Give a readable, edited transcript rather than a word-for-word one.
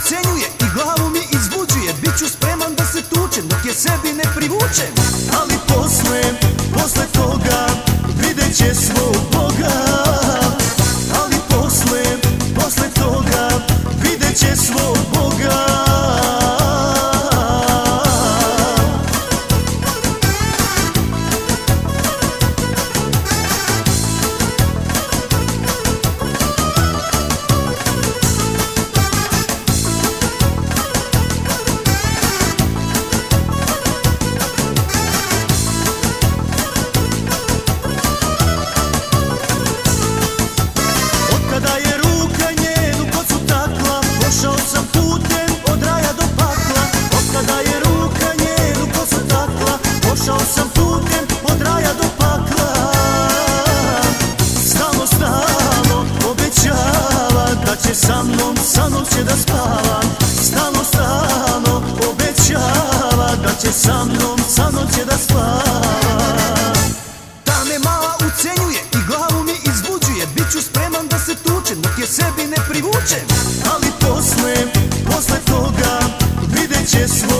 ucenjuje i glavu mi izbuđuje. Biću spreman da se tučem dok je sebi ne privučem. Ali posle toga vidjet će svog Boga. Ali posle toga vidjet će svog Boga. Sa mnom će da spava, stalno obećava da će sa mnom će da spava. Ta me mala ucenjuje i glavu mi izbuđuje. Biću spreman da se tučem dok je sebi ne privučem. Ali posle toga vidjet će svoj